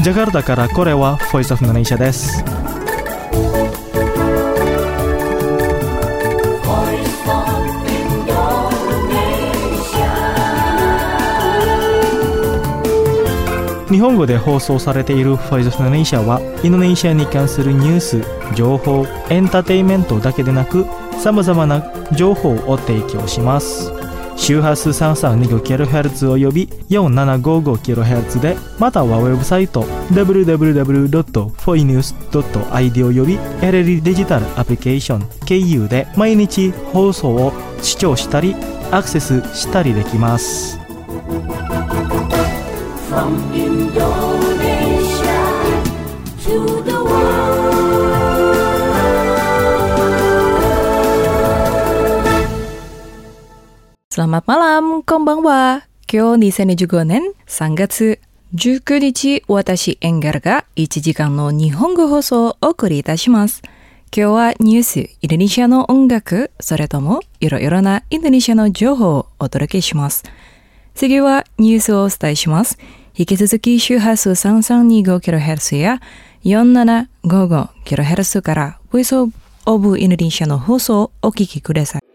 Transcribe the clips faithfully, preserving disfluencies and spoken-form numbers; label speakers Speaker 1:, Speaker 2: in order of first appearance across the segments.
Speaker 1: ジャカルタからこれは Voice of Indonesia です。日本語で放送されている Voice of Indonesia はインドネシアに関するニュース、情報、エンターテインメントだけでなく様々な情報を提供します。周波数 さんさんにごキロヘルツ および よんななごごキロヘルツ で、またはウェブサイト ダブリューダブリューダブリュードットフォイニュースドットアイディー および エルエル デジタルアプリケーション経由で毎日放送を視聴したりアクセスしたりできます。From Indonesia to the world.
Speaker 2: Selamat malam, konbanwa. Kyo niせんにじゅうごねんさんがつじゅうくにち、私エンガルがいちじかんの日本語放送をお送りいたします。今日はニュース、インドネシアの音楽、それともいろいろなインドネシアの情報をお届けします。次はニュースをお伝えします。引き続き周波数 さんさんにごキロヘルツ や よんななごごキロヘルツ から Voice of Indonesia の放送をお聞きください。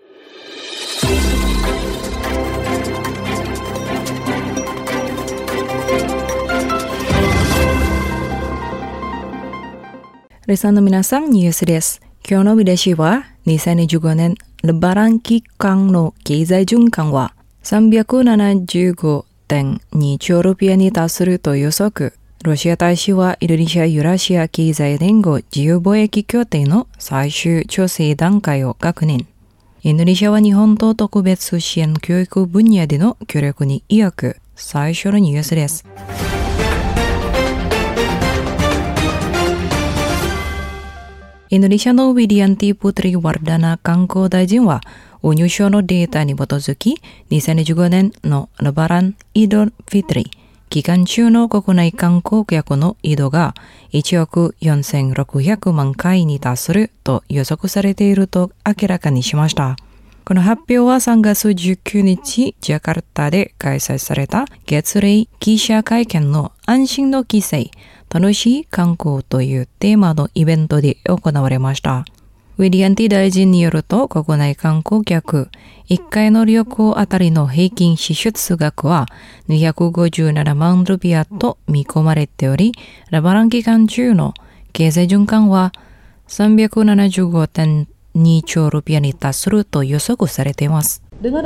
Speaker 2: リスナーの皆さん、ニュースです。今日の見出しはにせんにじゅうごねんレバラン期間の経済循環はさんびゃくななじゅうごてんにちょうルピアに達すると予測。ロシア大使はインドネシア・ユーラシア経済連合自由貿易協定の最終調整段階を確認。インドネシアは日本と特別支援教育分野での協力に意欲。最初のニュースです。インドネシアのウィリアンティ・プトリ・ワルダナ観光大臣は運輸省のデータに基づきにせんにじゅうごねんのレバラン・イドル・フィトリ期間中の国内観光客の移動がいちおくよんせんろっぴゃくまんかいに達すると予測されていると明らかにしました。この発表はさんがつじゅうくにちジャカルタで開催された月例記者会見の安心の規制楽しい観光というテーマのイベントで行われました。ウィリアンティ大臣によると、国内観光客いっかいの旅行あたりの平均支出額はにひゃくごじゅうななまんルピアと見込まれており、レバラン期間中の経済循環はさんびゃくななじゅうごてんにちょうルピアに達すると予測されています。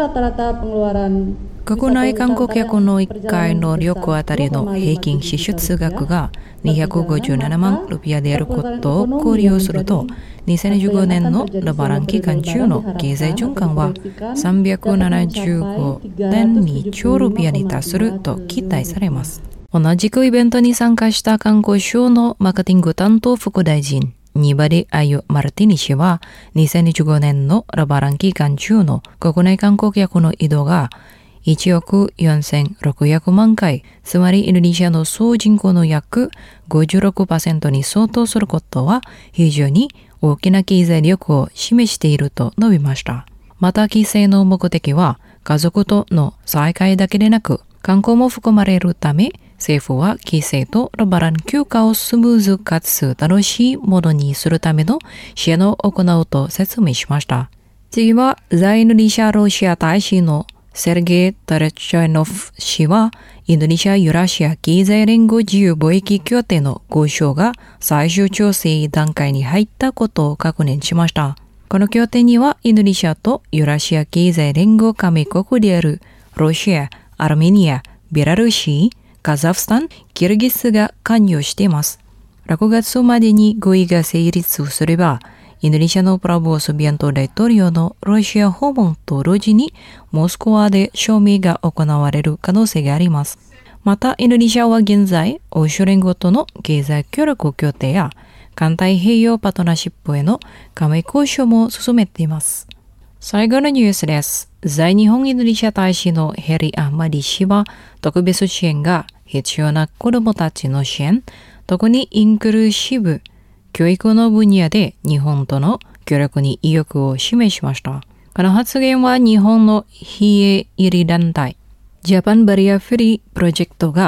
Speaker 2: 国内観光客のいっかいの旅行あたりの平均支出額がにひゃくごじゅうななまんルピアであることを考慮すると、にせんにじゅうごねんのレバラン期間中の経済循環はさんびゃくななじゅうごてんにちょうルピアに達すると期待されます。同じくイベントに参加した観光省のマーケティング担当副大臣ニバディ・アユ・マルティニ氏はにせんにじゅうごねんのレバラン期間中の国内観光客の移動がいちおくよんせんろっぴゃくまんかい、つまりインドネシアの総人口の約 ごじゅうろくパーセント に相当することは非常に大きな経済力を示していると述べました。また規制の目的は家族との再会だけでなく観光も含まれるため、政府は規制とレバラン休暇をスムーズかつ楽しいものにするための支援を行うと説明しました。次は在インドネシアロシア大使のセルゲイ・タレチャイノフ氏はインドネシア・ユーラシア経済連合自由貿易協定の交渉が最終調整段階に入ったことを確認しました。この協定にはインドネシアとユーラシア経済連合加盟国であるロシア、アルメニア、ベラルーシ、カザフスタン、キルギスが関与しています。ろくがつまでに合意が成立すれば、インドネシアのプラボー・スビアント大統領のロシア訪問と同時にモスクワで証明が行われる可能性があります。また、インドネシアは現在、欧州連合との経済協力協定や環太平洋パートナーシップへの加盟交渉も進めています。最後のニュースです。在日本インドネシア大使のヘリ・アフマディ氏は特別支援が必要な子どもたちの支援、特にインクルーシブ教育の分野で日本との協力に意欲を示しました。この発言は日本の非営利団体ジャパンバリアフリープロジェクトが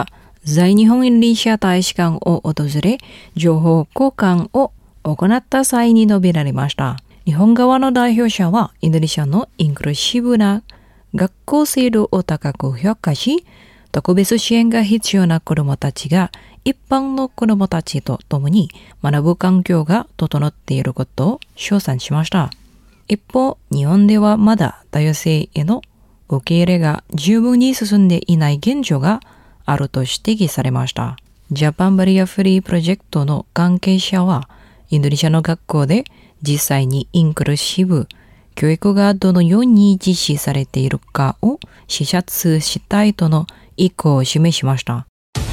Speaker 2: 在日本インドネシア大使館を訪れ、情報交換を行った際に述べられました。日本側の代表者は、インドネシアのインクルーシブな学校制度を高く評価し、特別支援が必要な子どもたちが一般の子どもたちと共に学ぶ環境が整っていることを称賛しました。一方、日本ではまだ多様性への受け入れが十分に進んでいない現状があると指摘されました。ジャパンバリアフリープロジェクトの関係者は、インドネシアの学校で実際にインクルーシブ教育がどのように実施されているかを視察したいとの意向を示しました。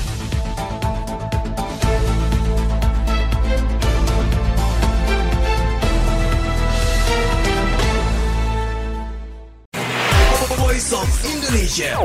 Speaker 3: Voice of Indonesia.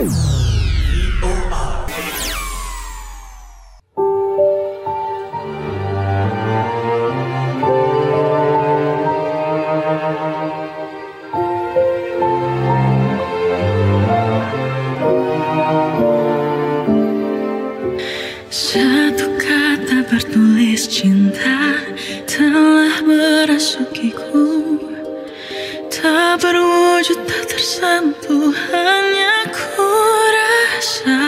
Speaker 4: Satu kata bertulis cinta telah merasukiku, tak berwujud, tak tersentuh, hanya ku rasa.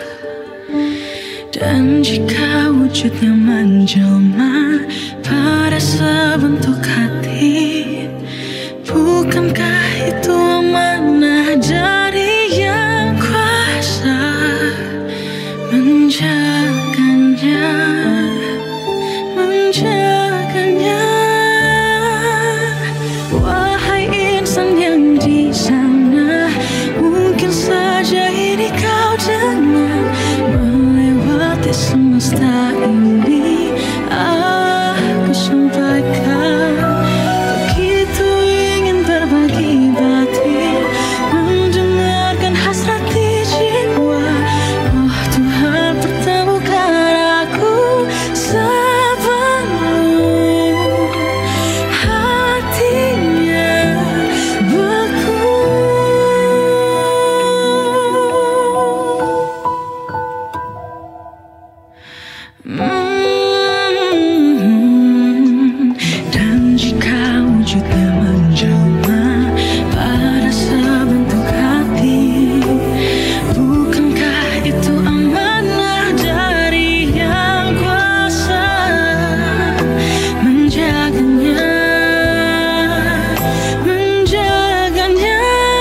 Speaker 4: Dan jika wujudnya menjelma pada sebentuk hati, bukankah itu amanah dari yang kuasa menjaganya, menjaganya. Wahai insan yang di sana, mungkin saja ini kau dengar, melewati semesta ini aku sampaikan. Begitu ingin berbagi batin, mendengarkan hasrat di jiwa. Oh Tuhan, pertemukan aku sebelum hatinya beku. Hmm, dan jika wujudnya menjelma pada sebentuk hati, bukankah itu amanah dari yang kuasa menjaganya, menjaganya.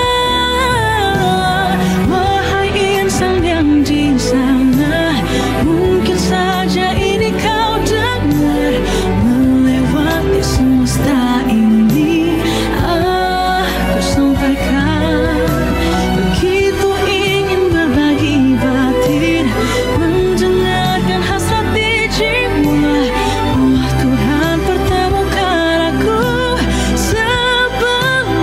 Speaker 4: Wahai insan yang di sana, mungkin saja ini kau dengar, melewati semesta ini aku sampaikan. Begitu ingin berbagi batin, mendengarkan hasrat di jiwa. Oh Tuhan, pertemukan aku sebelum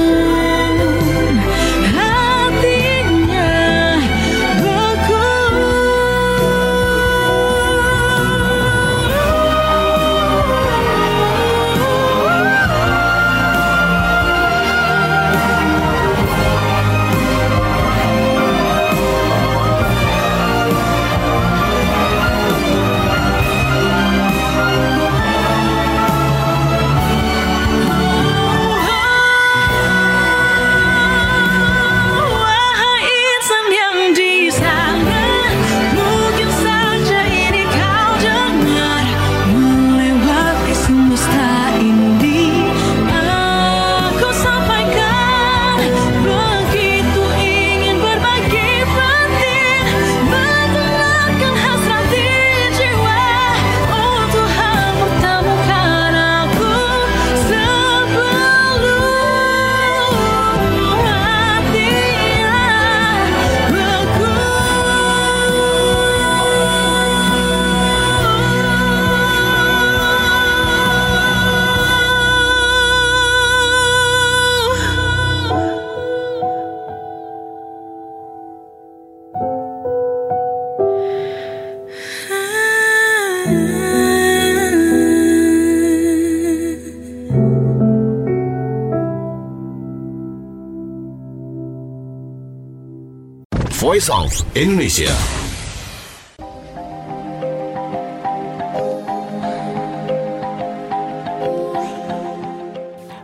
Speaker 4: hatinya beku. Wahai insan yang di sana, mungkin saja ini kau dengar, melewati semesta ini aku sampaikan. Begitu ingin berbagi batin, mendengarkan hasrat di jiwa. Oh Tuhan, pertemukan aku sebelum hatinya beku.
Speaker 3: Voice of Indonesia.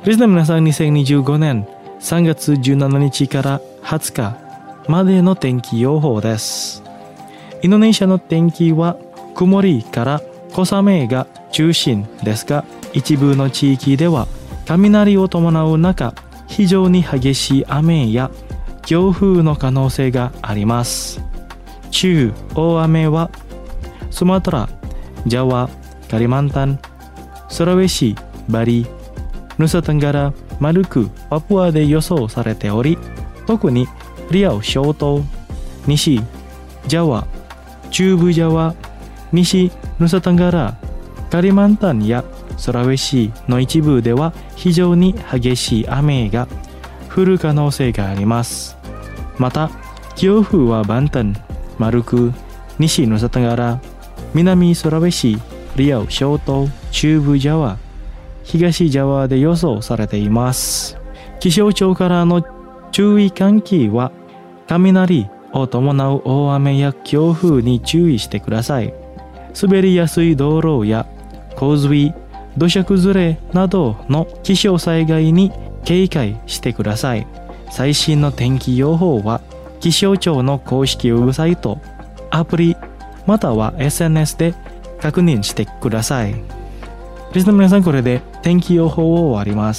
Speaker 1: リスナーの皆さん、にせんにじゅうごねんさんがつじゅうしちにちからはつかまでの天気予報です。インドネシアの天気は曇りから小雨が中心ですが、一部の地域では雷を伴う中、非常に激しい雨や強風の可能性があります。中大雨はスマトラ、ジャワ、カリマンタン、スラウェシ、バリ、ヌサテンガラ、マルク、パプアで予想されており、特にリアオ諸島、西ジャワ、中部ジャワ、西ヌサテンガラ、カリマンタンやスラウェシの一部では非常に激しい雨が降る可能性があります。また、強風はバンタン、マルク、西ヌサテンガラ、南スラウェシ、リアオ諸島、中部ジャワ、東ジャワで予想されています。気象庁からの注意喚起は、雷を伴う大雨や強風に注意してください。滑りやすい道路や洪水、土砂崩れなどの気象災害に警戒してください。最新の天気予報は気象庁の公式ウェブサイト、アプリ、または エスエヌエス で確認してください。リスナーの皆さん、これで天気予報を終わります。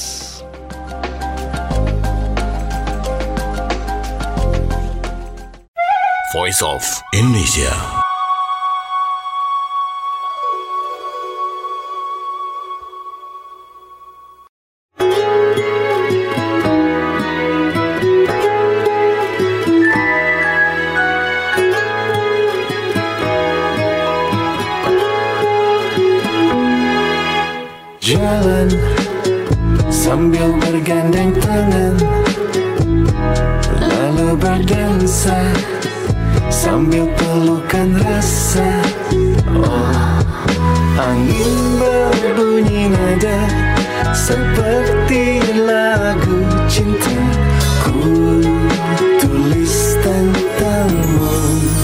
Speaker 3: Voice of Indonesia.
Speaker 5: Jalan sambil bergandeng tangan, lalu berdansa sambil pelukan rasa. Oh, angin berbunyi nada seperti lagu cinta ku tulis tentangmu.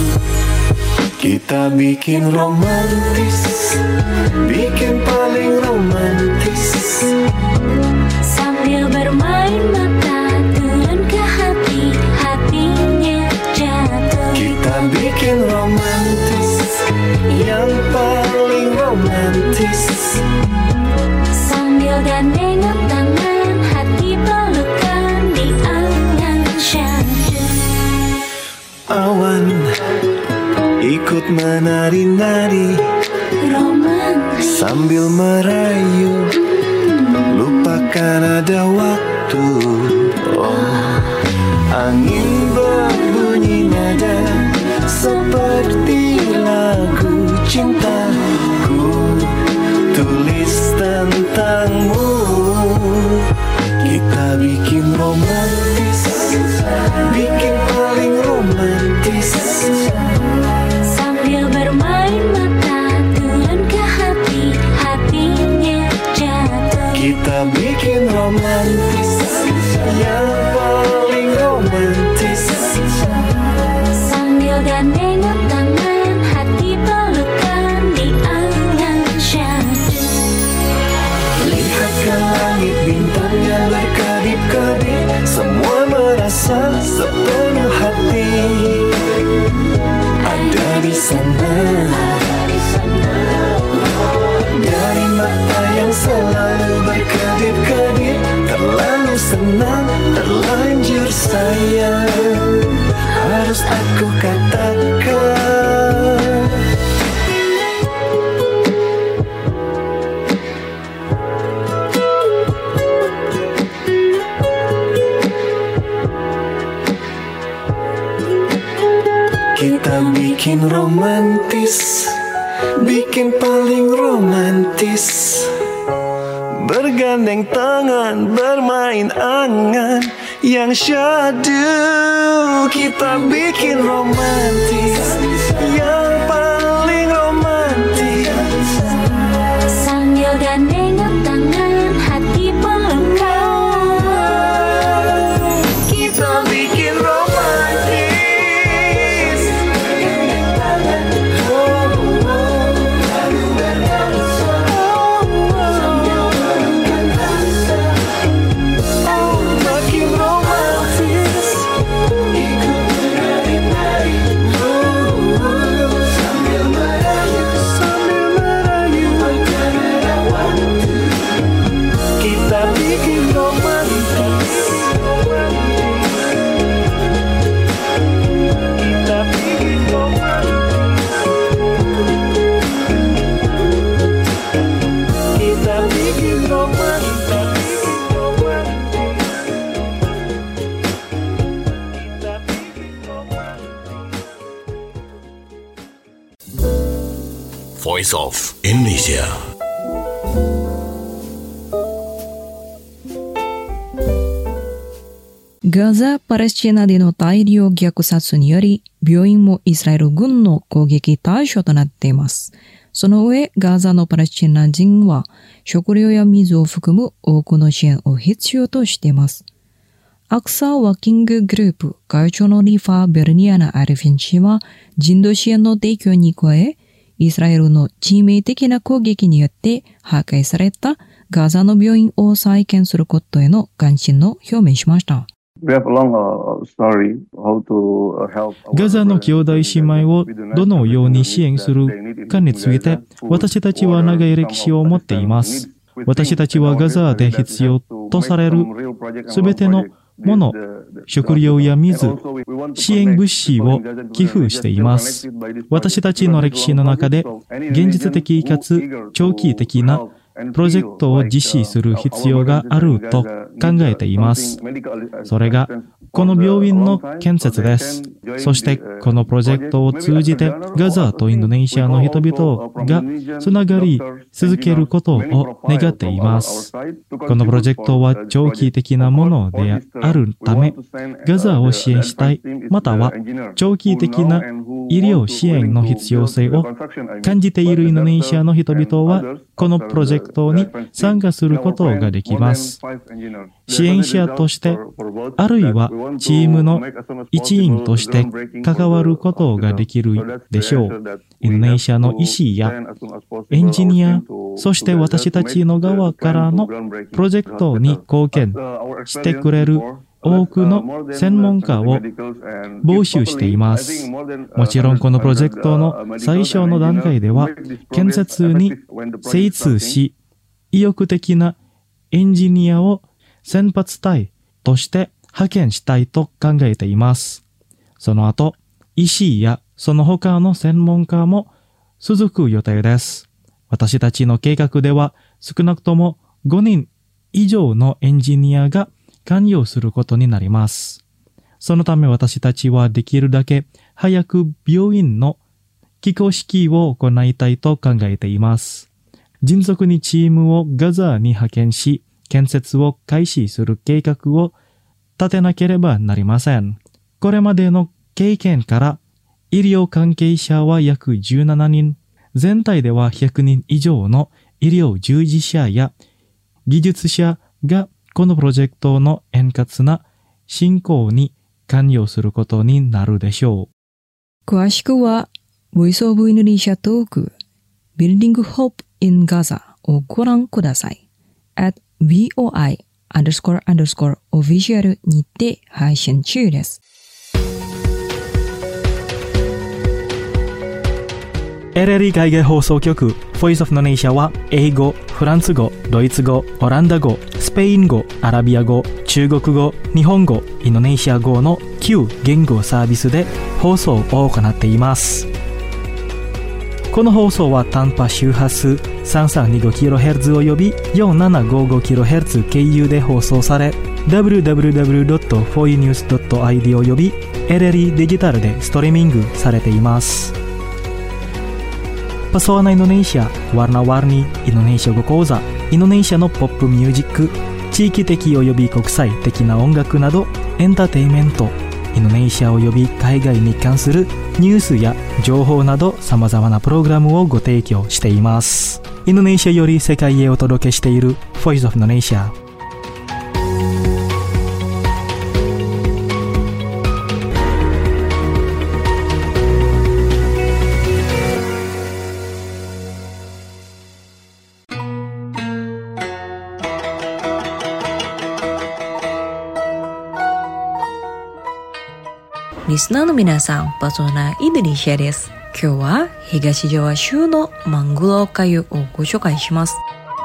Speaker 5: Kita bikin romantis, bikin paling romantis.
Speaker 4: Sambil bermain mata turun ke hati, hatinya jatuh.
Speaker 5: Kita bikin romantis, yang paling romantis.
Speaker 4: Sambil gandengan tangan, hati pelukan di angan syahdu.
Speaker 5: Awan ikut menari-nari,
Speaker 4: Romantis
Speaker 5: sambil merayu, lupakan ada waktu. Oh, angin berbunyi nada seperti lagu cinta ku tulis tentangmu. Kita bikin romantis, bikin paling romantis.
Speaker 4: sambil bermain mata turun ke hati, hatinya jatuh.
Speaker 5: Kita bikin romantis, yang paling romantis.
Speaker 4: Sambil gandengan tangan, hati pelukan di angan syahdu.
Speaker 5: Lihat ke langit, bintangnya berkedip-kedip, semua merasa sepenuh hati. Ada di sana, dari mata yang selalu berkedip-kedip, terlalu senang, terlanjur sayang, harus aku katakan. Kita bikin romantis, bikin paling romantis. Bergandeng tangan, bermain angan yang syahdu. Kita bikin romantis, yang paling romantis.
Speaker 4: Sambil gandengan tangan, hati pelukan.
Speaker 5: Kita bikin romantis.
Speaker 3: Voice of Indonesia.
Speaker 2: ガザ・パレスチナでの大量虐殺により、病院もイスラエル軍の攻撃対象となっています。その上、ガザのパレスチナ人は食料や水を含む多くの支援を必要としています。アクサーワーキンググループ会長のリファー・ベルニアナ・アルフィン氏は人道支援の提供に加え、イスラエルの致命的な攻撃によって破壊されたガザの病院を再建することへの関心を表明しました。
Speaker 1: ガザの兄弟姉妹をどのように支援するかについて、私たちは長い歴史を持っています。私たちはガザで必要とされるすべてのもの、食料や水、支援物資を寄付しています。私たちの歴史の中で、現実的かつ長期的なプロジェクトを実施する必要があると考えています。それが、この病院の建設です。そして、このプロジェクトを通じて、ガザとインドネシアの人々がつながり続けることを願っています。このプロジェクトは長期的なものであるため、ガザを支援したい、または長期的な医療支援の必要性を感じているインドネシアの人々は、このプロジェクトに参加することができます。支援者として、あるいはチームの一員として関わることができるでしょう。インドネシアの医師やエンジニア、そして私たちの側からのプロジェクトに貢献してくれる多くの専門家を募集しています。もちろんこのプロジェクトの最初の段階では、建設に精通し、意欲的なエンジニアを先発隊として派遣したいと考えています。その後、医師やその他の専門家も続く予定です。私たちの計画では少なくともごにん以上のエンジニアが関与することになります。そのため私たちはできるだけ早く病院の起工式を行いたいと考えています。迅速にチームをガザに派遣し、建設を開始する計画を立てなければなりません。これまでの経験から、医療関係者は約じゅうななにん、全体ではひゃくにん以上の医療従事者や技術者がこのプロジェクトの円滑な進行に関与することになるでしょ
Speaker 2: う。詳しくは、Voice of Indonesia トーク、Building Hope in Gaza をご覧ください。at voi underscore underscore official にて配信中です。
Speaker 1: エルエルイー 海外放送局 Voice of Indonesia は英語、フランス語、ドイツ語、オランダ語、スペイン語、アラビア語、中国語、日本語、インドネシア語のきゅう言語サービスで放送を行っています。この放送は短波周波数 さんさんにごキロヘルツ および よんななごごキロヘルツ 経由で放送され ダブリューダブリューダブリュードットフォーイーニュースドットアイディー および エルエルイー デジタルでストリーミングされています。Pesona Indonesia, Warna-warni Indonesia語講座、インドネシアのポップミュージック、地域的および国際的な音楽などエンターテインメント、インドネシアおよび海外に関するニュースや情報など様々なプログラムをご提供しています。インドネシアより世界へお届けしている Voice of Indonesia。
Speaker 2: リスナーの皆さん、パソナインドネシアです。今日は東ジャワ州のマングロー粥をご紹介します。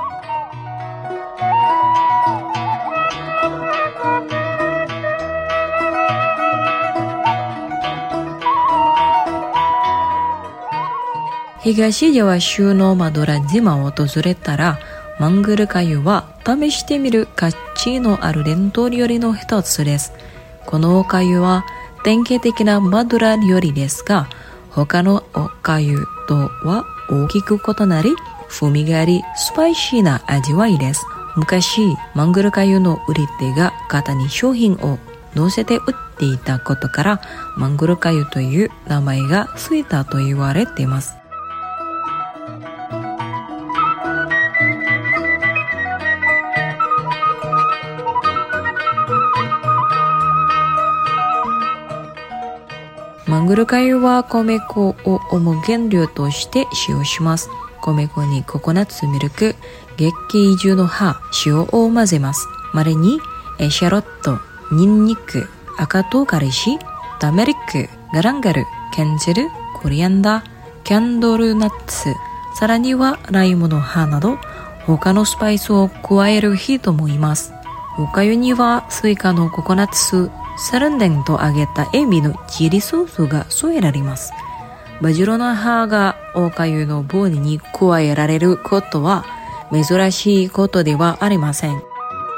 Speaker 2: 東ジャワ州のマドラ島を訪れたら、マングロ粥は試してみる価値のある伝統料理の一つです。このお粥は典型的なマドラ料理ですが、他のお粥とは大きく異なり、風味があり、スパイシーな味わいです。昔、マングル粥の売り手が型に商品を乗せて売っていたことから、マングル粥という名前がついたと言われています。マングル粥は米粉を主原料として使用します。米粉にココナッツミルク、月桂樹の葉、塩を混ぜます。まれにエシャロット、ニンニク、赤唐辛子、ターメリック、ガランガル、ケンジル、コリアンダー、キャンドルナッツ、さらにはライムの葉など他のスパイスを加える人もいます。おかゆにはスイカのココナッツ、サルンデンと揚げたエビのチリソースが添えられます。バジルの葉がおかゆの棒に加えられることは珍しいことではありません。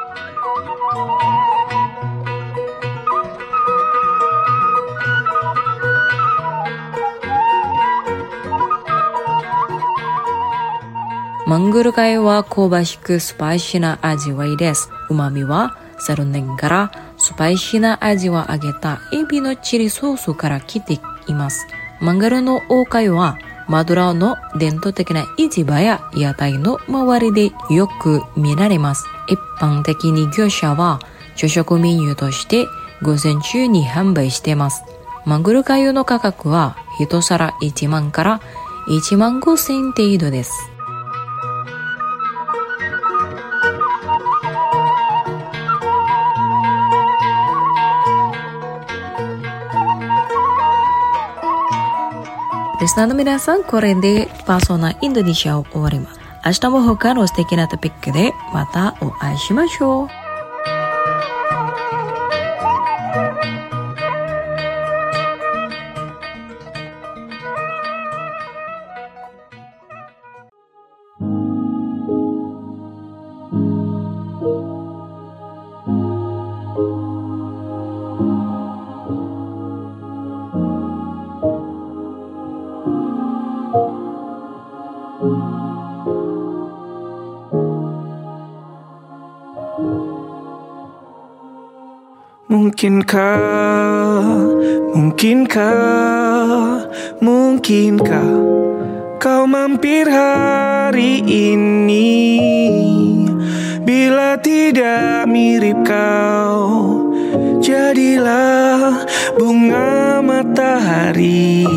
Speaker 2: マングル粥は香ばしくスパイシーな味わいです。旨味はサルンデンからスパイシーな味を揚げたエビのチリソースから来ています。マングルのおかゆはマドラーの伝統的な市場や屋台の周りでよく見られます。一般的に業者は朝食メニューとして午前中に販売しています。マングル粥の価格は一皿いちまんからいちまんごせん程度です。リスナーの皆さん、これでパーソナインドネシアを終わります。明日も他の素敵なトピックでまたお会いしましょう。
Speaker 5: Mungkinkah, mungkinkah, mungkinkah kau mampir hari ini? Bila tidak mirip kau, jadilah bunga matahari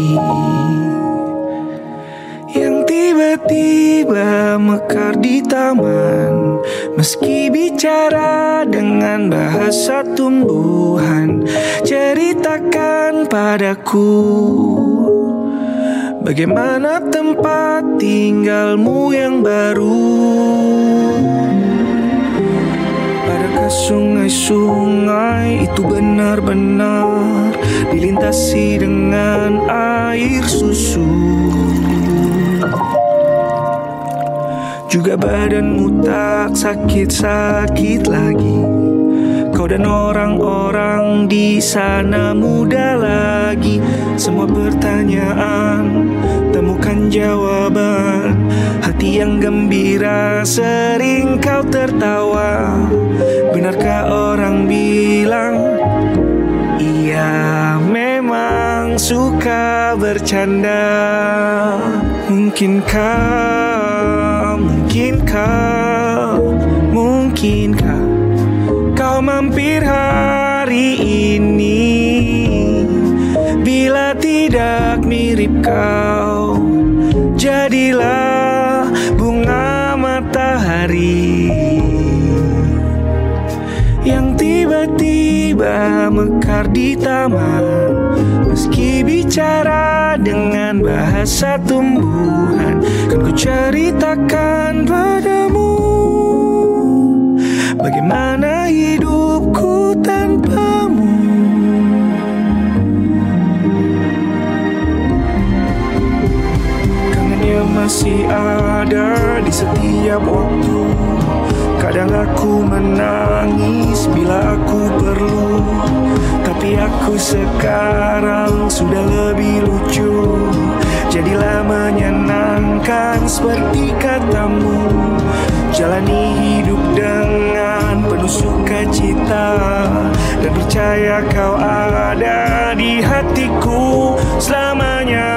Speaker 5: yang tiba-tiba mekar di taman. Meski bicara dengan bahasa tumbuhan, ceritakan padaku bagaimana tempat tinggalmu yang baru. Adakah sungai-sungai itu benar-benar dilintasi dengan air susu? Juga badanmu tak sakit-sakit lagi. Kau dan orang-orang di sana muda lagi. Semua pertanyaan temukan jawaban. Hati yang gembira sering kau tertawa. Benarkah orang bilang ia memang suka bercanda? Mungkinkah, mungkinkah, mungkinkah kau mampir hari ini? Bila tidak mirip kau, jadilah bunga matahari yang tiba-tiba mekar di taman. Meski bicara dengan bahasa tumbuhan, kan ku ceritakan padamu bagaimana hidupku tanpamu. Kangennya masih ada di setiap waktu. Kadang aku menangis bila aku perlu, tapi aku sekarang sudah lebih lucu. Jadilah menyenangkan jalankan seperti katamu. Jalani hidup dengan penuh sukacita, dan percaya kau ada di hatiku selamanya.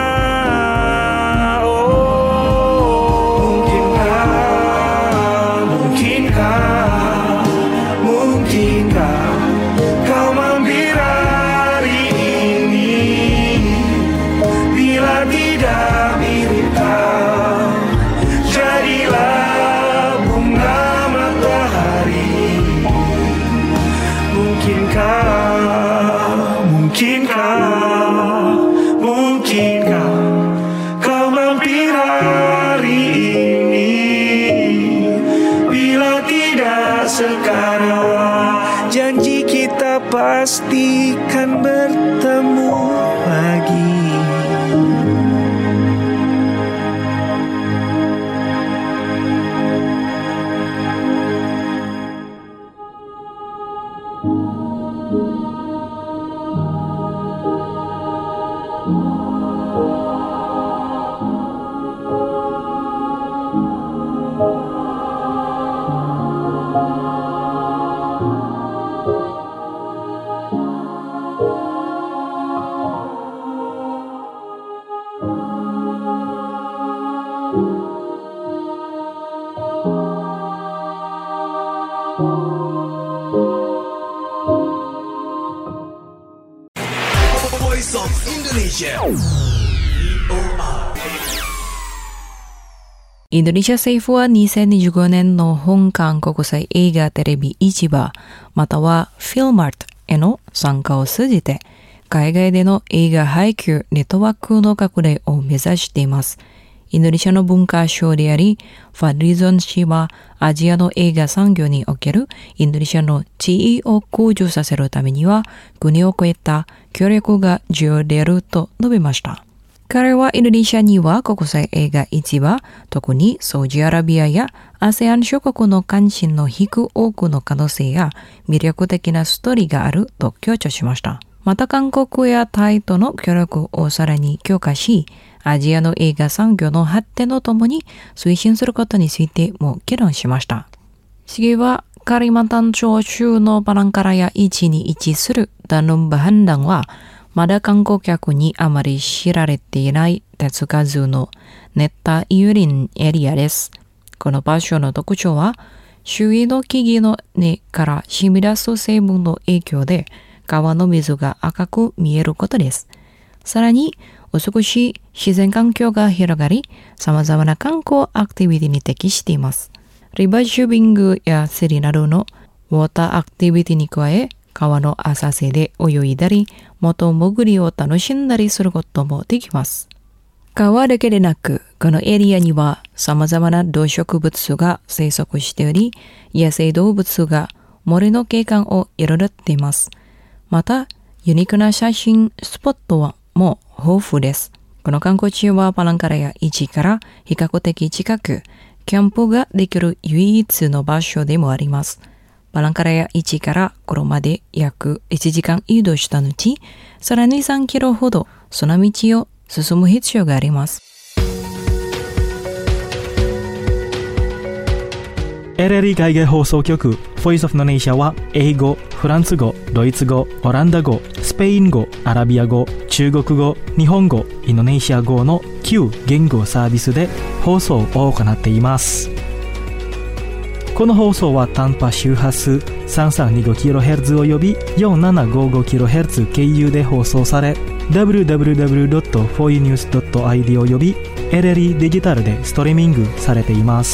Speaker 5: Oh, mungkinkah, mungkinkah, mungkinkah kau mampir hari ini? Bila tidak mirip kau, jadilah bunga matahari. Mungkinkah, mungkinkah, mungkinkah kau mampir hari ini? Bila tidak sekarang, janji kita pastikan bertemu lagi.
Speaker 3: Voice of Indonesia.
Speaker 2: インドネシア政府はにせんにじゅうごねんの香港国際映画テレビ市場またはフィルマートへの参加を通じて海外での映画配給ネットワークの拡大を目指しています。インドネシアの文化省であり、ファリゾン氏はアジアの映画産業におけるインドネシアの地位を向上させるためには国を超えた協力が重要であると述べました。彼はインドネシアには国際映画市場、特にサウジアラビアや アセアン 諸国の関心の低く多くの可能性や魅力的なストーリーがあると強調しました。また韓国やタイとの協力をさらに強化し、アジアの映画産業の発展とともに推進することについても議論しました。次はカリマンタン島州のパランカラヤ市に位置するダヌンバハンダンは、まだ観光客にあまり知られていない手つかずの熱帯雨林エリアです。この場所の特徴は、周囲の木々の根から染み出す成分の影響で、川の水が赤く見えることです。さらに、美しい自然環境が広がり、様々な観光アクティビティに適しています。リバーシュビングや釣りなどのウォーターアクティビティに加え、川の浅瀬で泳いだり、元潜りを楽しんだりすることもできます。川だけでなく、このエリアには様々な動植物が生息しており、野生動物が森の景観を彩っています。また、ユニークな写真スポットはも豊富です。この観光地はパランカラヤ市から比較的近く、キャンプができる唯一の場所でもあります。パランカラヤ市から車で約いちじかん移動した後、さらにさんキロほどその道を進む必要があります。
Speaker 1: エルエルイ 海外放送局 Voice of Indonesia は英語、フランス語、ドイツ語、オランダ語、スペイン語、アラビア語、中国語、日本語、インドネシア語のきゅう言語サービスで放送を行っています。この放送は短波周波数 さんさんにごキロヘルツ および よんななごごキロヘルツ 経由で放送され ダブリューダブリューダブリュードットフォーユーニュースドットアイディー および エルエルイ デジタルでストリーミングされています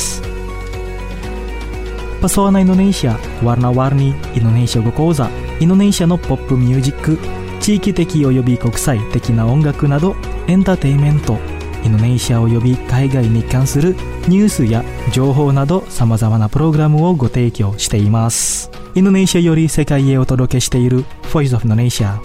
Speaker 1: 。Pesona Indonesia, warna-warni Indonesia語講座、インドネシアのポップミュージック、地域的および国際的な音楽などエンターテインメント、インドネシアおよび海外に関するニュースや情報など様々なプログラムをご提供しています。インドネシアより世界へお届けしている Voice of Indonesia。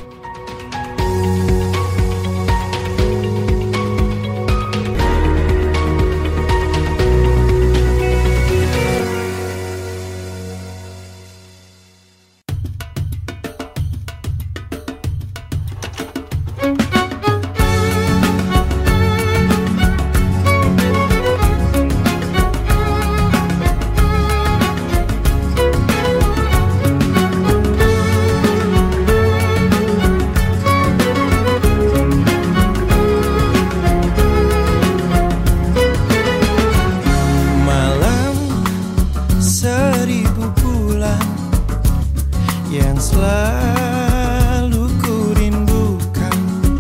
Speaker 6: yang selalu ku rindukan,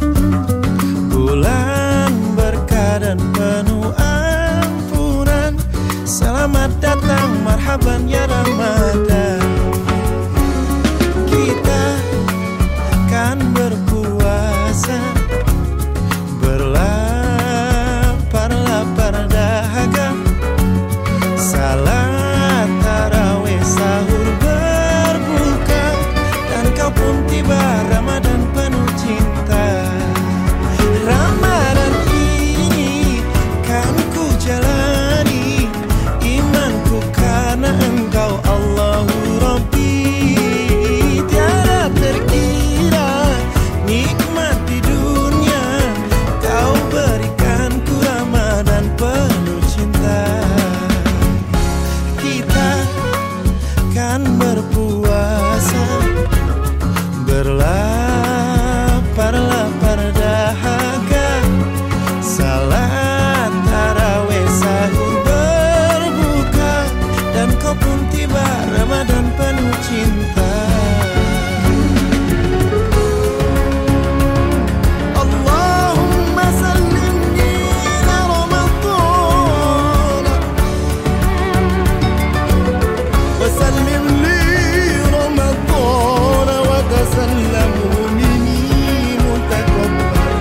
Speaker 6: bulan berkah dan penuh ampunan. Selamat datang, marhaban ya Ramadan. Kita kan berpuasa, berlapar-lapar dahaga, salat tarawih sahur berbuka, dan kau pun tiba Ramadan penuh cinta. Ramadan ini kan ku jalani, imanku karena Engkau Allahu Rabbi. Tiada terkira nikmat di dunia Kau berikan ku Ramadan penuh cinta. Kita kan berpuasa, berlapar-lapar dahaga, salat tarawih sahur berbuka, dan kau pun tiba Ramadan penuh cinta. Allahumma sallimni ila Ramadan wa sallim li Ramadan wa tasallamu minni mutaqabbal.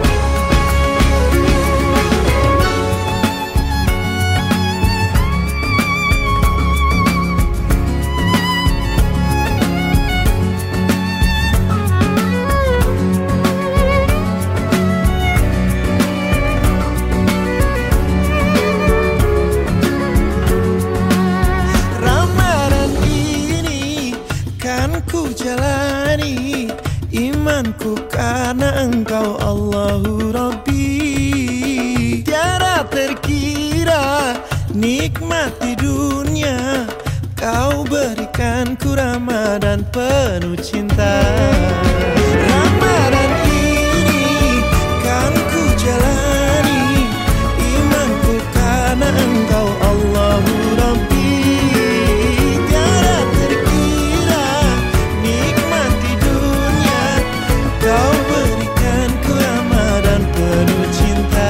Speaker 6: Ramadan ini kan ku jalani, imanku karena Engkau Allahu Rabbi. Tiada terkira nikmat di dunia Kau berikan ku Ramadan penuh cinta. Ramadan ini kan ku jalani, imanku karena Engkau Allahu Rabbi. Tiada terkira nikmat di dunia Kau berikan ku Ramadan penuh cinta.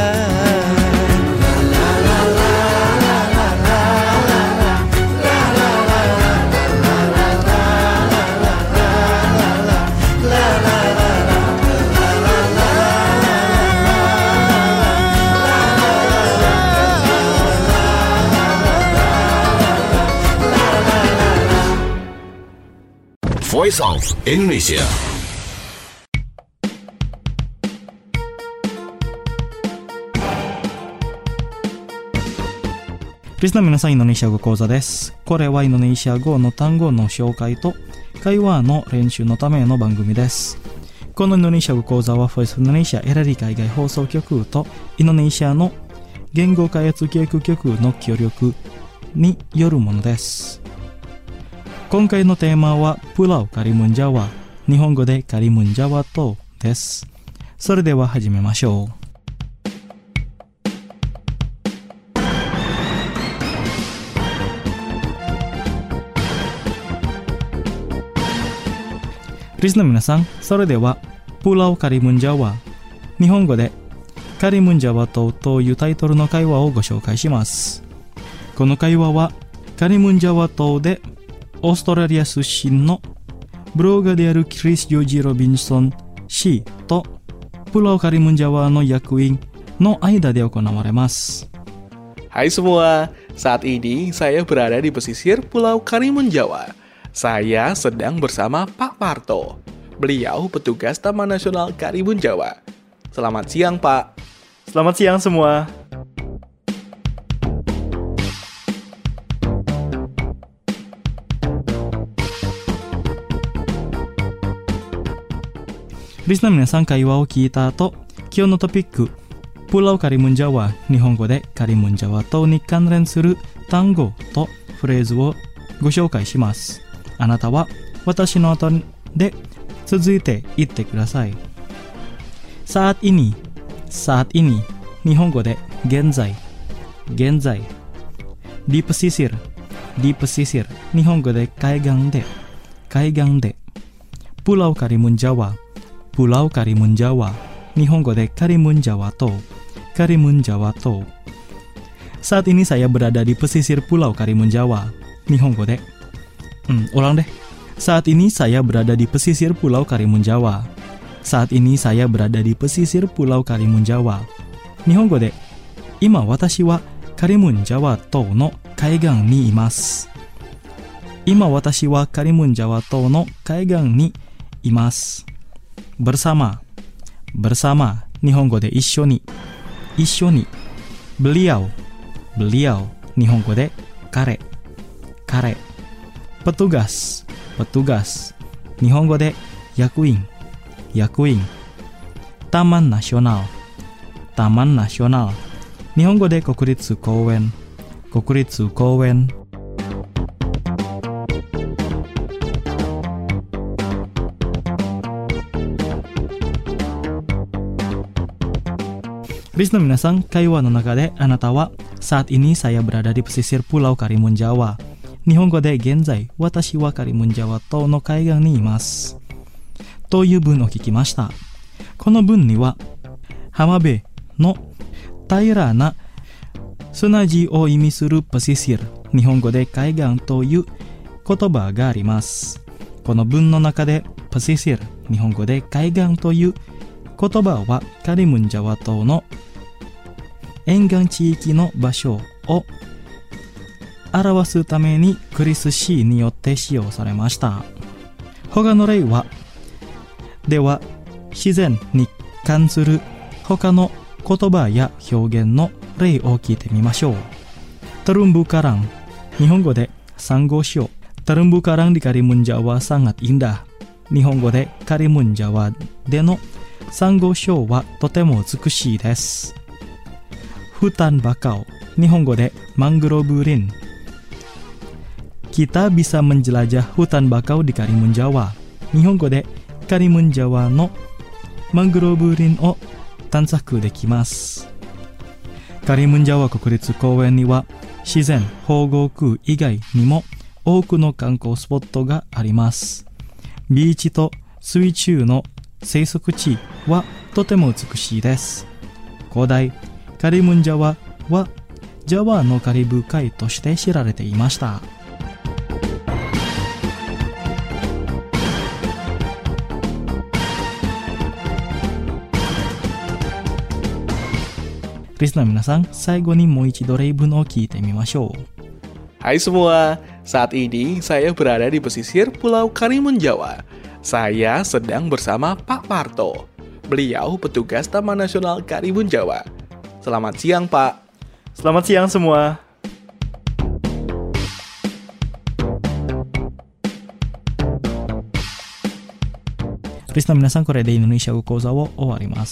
Speaker 3: Voice of Indonesia.
Speaker 1: リスナーの皆さん、インドネシア語講座です。これはインドネシア語の単語の紹介と会話の練習のための番組です。このインドネシア語講座は Voice of Indonesia エラリ海外放送局とインドネシアの言語開発教育局の協力によるものです。今回のテーマはプラウカリムンジャワ、日本語でカリムンジャワ島です。それでは始めましょう。リスナーの皆さん、それではプラウカリムンジャワ、日本語でカリムンジャワ島というタイトルの会話をご紹介します。この会話はカリムンジャワ島でオーストラリア出身のブロガーであるクリス・ジョージ・ロビンソン氏とプラウカリムンジャワの役員の間で行われます。
Speaker 7: Hai semua, saat ini saya berada di pesisir Pulau Karimun Jawa. Saya sedang bersama Pak Parto. Beliau petugas Taman Nasional Karimun Jawa. Selamat siang, Pak.
Speaker 1: Selamat siang semua.リスナーの皆さん、会話を聞いた後、今日のトピック、プラウカリムンジャワ、日本語でカリムンジャワ島に関連する単語とフレーズをご紹介します。あなたは私の後で続いて言ってください。saat ini, saat ini、日本語で現在、現在。di pesisir, di pesisir、日本語で海岸で、 海岸で。Pulau Karimun Jawa, Pulau Karimun Jawa, 日本語でカリムンジャワ島、カリムンジャワ島。Saat ini saya berada di pesisir Pulau Karimun Jawa, 日本語で。Hmm, ulang deh. Saat ini saya berada di pesisir Pulau Karimun Jawa. Saat ini saya berada di pesisir Pulau Karimun Jawa. 日本語で、今私はカリムンジャワ島の海岸にいます。今私はカリムンジャワ島の海岸にいます。bersama, bersama 日本語で一緒に、一緒に。beliau, beliau 日本語で彼、彼。petugas, petugas 日本語で役員、役員。taman nasional, taman nasional 日本語で国立公園、国立公園。リスの皆さん、会話の中であなたは saat ini saya berada di pesisir Pulau Karimun Jawa。日本語で現在、私はカリムンジャワ島の海岸にいます。という文を聞きました。この文には、浜辺の平らな砂地を意味するpesisir、日本語で海岸という言葉があります。この文の中でpesisir、日本語で海岸という言葉はカリムンジャワ島の沿岸地域の場所を表すためにクリス・シーによって使用されました。他の例は、では自然に関する他の言葉や表現の例を聞いてみましょう。terumbu karang、日本語でサンゴ礁。terumbu karang di Karimun Jawa sangat indah。日本語でカリムンジャワでのサンゴ礁はとても美しいです。hutan bakau、日本語でマングローブ林。kita bisa menjelajah hutan bakau di Karimun Jawa。日本語でカリムンジャワのマングローブ林を探索できます。カリムンジャワ国立公園には自然保護区以外にも多くの観光スポットがあります。ビーチと水中の生息地はとても美しいです。古代カリムンジャワはジャワのカリブ海として知られていました。リスナーの皆さん、最後にもう一度例文を聞いてみましょう。
Speaker 7: Hai semua, saat ini saya berada di pesisir Pulau Karimun Jawa. Saya sedang bersama Pak Parto. Beliau petugas Taman Nasional Karimun Jawa. Selamat siang, Pak.
Speaker 1: Selamat siang semua. Listener 皆さん、これでインドネシア語講座を終わります。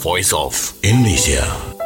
Speaker 3: Voice of Indonesia.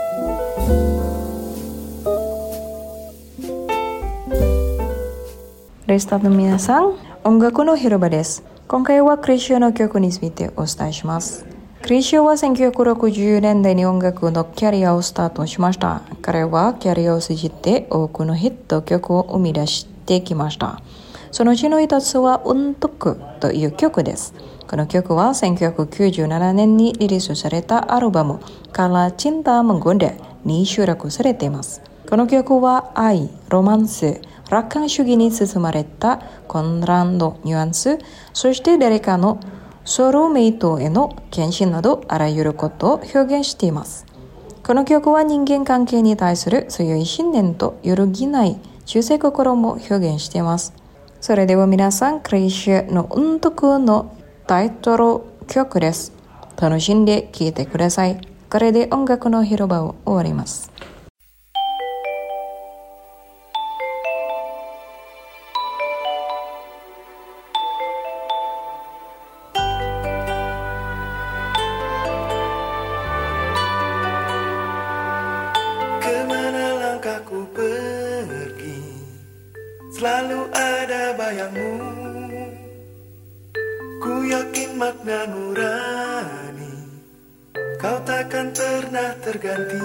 Speaker 2: レスターの皆さん、音楽の広場です。今回はクリシオの曲についてお伝えします。クリシオはせんきゅうひゃくろくじゅうねんだいに音楽のキャリアをスタートしました。彼はキャリアを通じて多くのヒット曲を生み出してきました。そのうちの一つはUntukという曲です。この曲はせんきゅうひゃくきゅうじゅうななねんにリリースされたアルバムKala Cinta Menggodaに収録されています。この曲は愛、ロマンス、楽観主義に包まれた混乱のニュアンス、そして誰かのソウルメイトへの献身などあらゆることを表現しています。この曲は人間関係に対する強い信念と揺るぎない忠誠心も表現しています。それでは皆さん、クリシェのUntukのタイトル曲です。楽しんで聴いてください。これで音楽の広場を終わります。
Speaker 6: Kemana langkahku pergi, selalu ada bayangmu. Ku yakin makna nurani, kau takkan pernah terganti.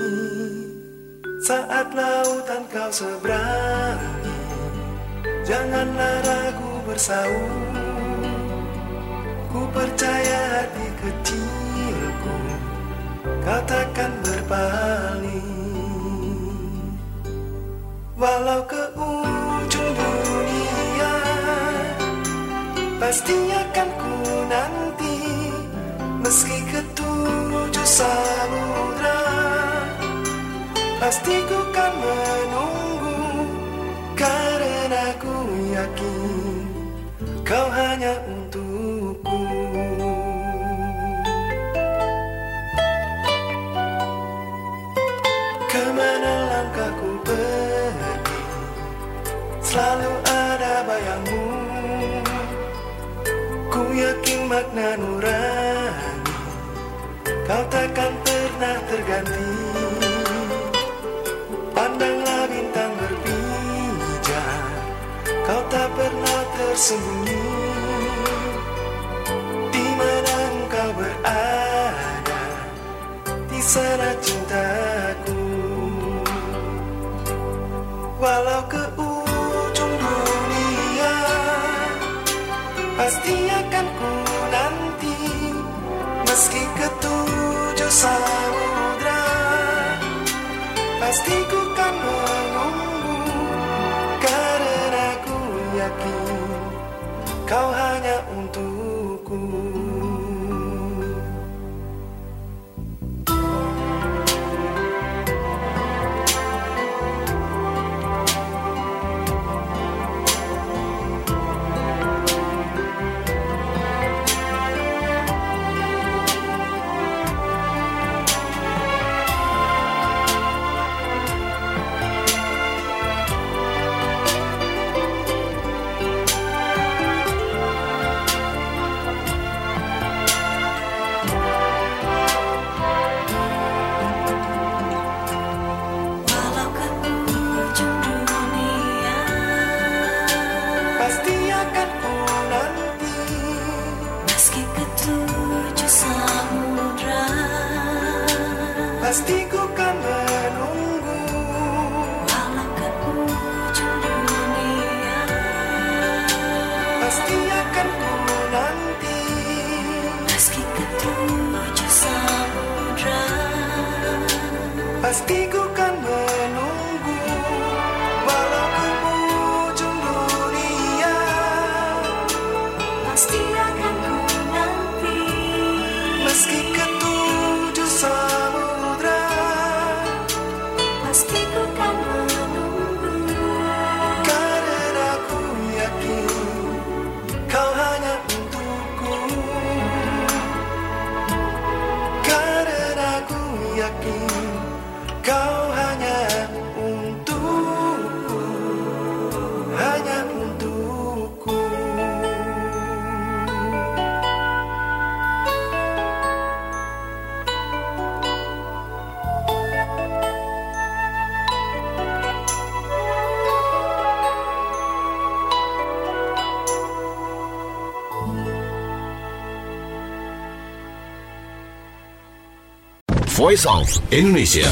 Speaker 6: Saat lautan kau seberangi, janganlah ragu bersaung. Ku percaya hati kecilku, kau takkan berpaling. Walau ke ujung dunia, pasti akan ku nanti. Meski ke tujuh samudra, pasti ku kan menunggu. Karena ku yakin kau hanya untukku. Kemana langkahku pergi, selalu ada bayangmu. Ku yakin makna nurani, kau takkan pernah terganti. Pandanglah bintang berpijar, kau tak pernah tersembunyi. Di mana engkau berada, di sana cintaku. Walau ke ujung dunia, pasti akan ku nanti. Meski ke tujuh samudra, pasti ku kan menunggu. Karena ku yakin kau hanya untukku. Pasti ku kan menunggu. Walau ke ujung dunia, pasti akan ku nanti. Meski ke tujuh samudra, pasti ku kan menunggu. Walau ke ujung dunia, pasti akan ku nanti. Meski ke tujuh samudra, pasti ku kan menunggu. Karena ku yakin kau hanya untukku. Karena ku yakin kau hanya untukku. Hanya untukku.
Speaker 3: Voice of Indonesia.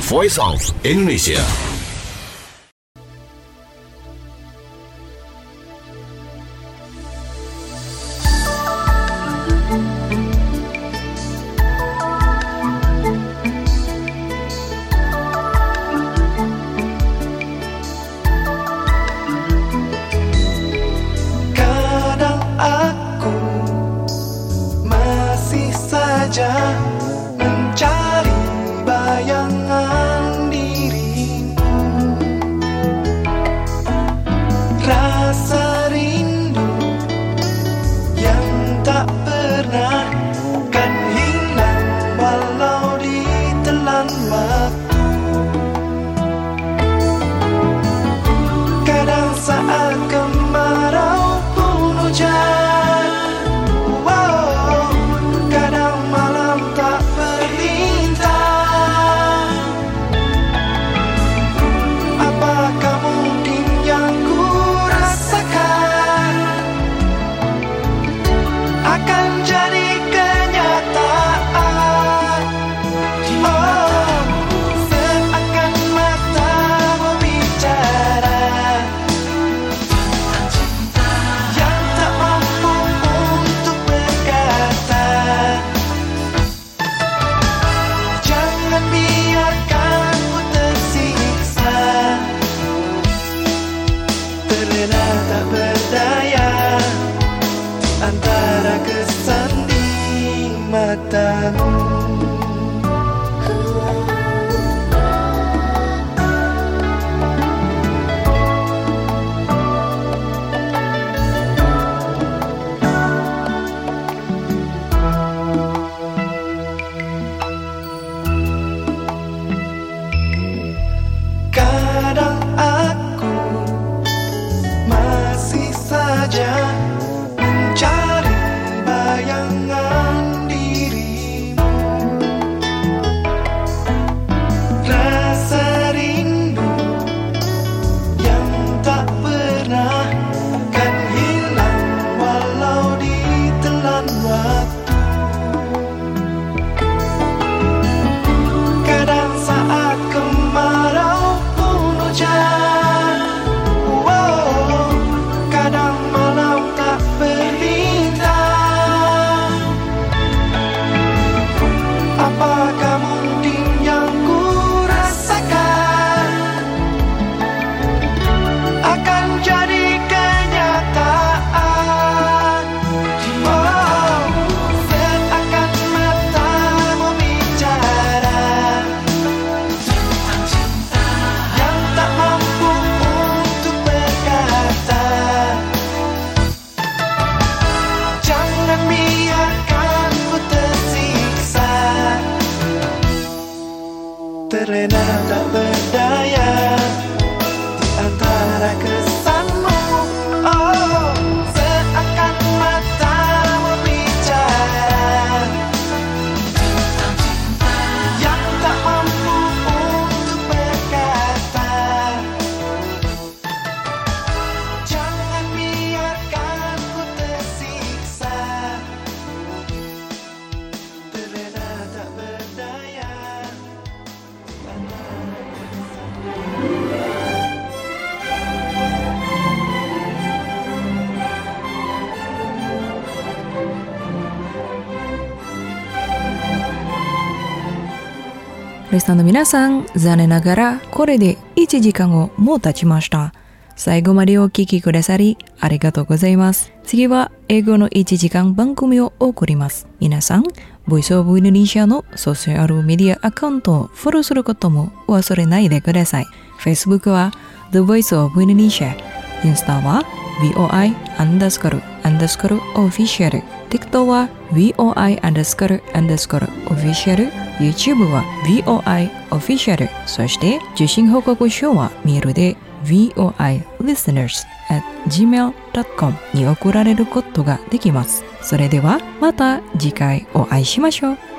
Speaker 3: Voice of Indonesia.
Speaker 6: Kadang aku masih saja mencari bayangan dirimu, rasa rindu yang tak pernah kan hilang walau ditelan waktu. Kadang saat kemarau pun hujan, wow, kadang malam tak berlintang. Apakah mungkin yang ku rasakan akan jadi kenyataan? Oh, seakan matamu bicara yang tak mampu untuk berkata. Jangan biarkan ku tersiksa, terlena tak berdaya antara kesanding matamu. Kadang aku masih saja mencari bayangan dirimu, rasa rindu yang tak pernah kan hilang walau ditelan waktu. Kadang saat kemarau pun hujan, wow, kadang malam tak berlintang. Apakah mungkin yang ku rasakan akan jadi kenyataan? Oh, seakan matamu bicara yang tak mampu untuk berkata. Jangan biarkan ku tersiksa, terlena tak berdaya antara kesanmu. Oh, seakan matamu bicara yang tak mampu untuk berkata. Jangan biarkan ku tersiksa, terlena tak berdaya.
Speaker 2: リスナーの皆さん、残念ながらこれでいちじかんをもう経ちました。最後までお聞きくださりありがとうございます。次は英語のいちじかん番組を送ります。皆さん、ボイスオブインドネシアのソーシャルメディアアカウントをフォローすることもお忘れないでください。Facebook は The Voice of Indonesia、インスタは ブイオーアイ アンダースコールアンダースコールオフィシャル、TikTok は ブイオーアイ アンダースコールアンダースコールオフィシャル、YouTube は ブイオーアイ オフィシャル、そして受信報告書はメールで ブイオーアイ リスナーズ アット ジーメール ドット コム に送られることができます。それではまた次回お会いしましょう。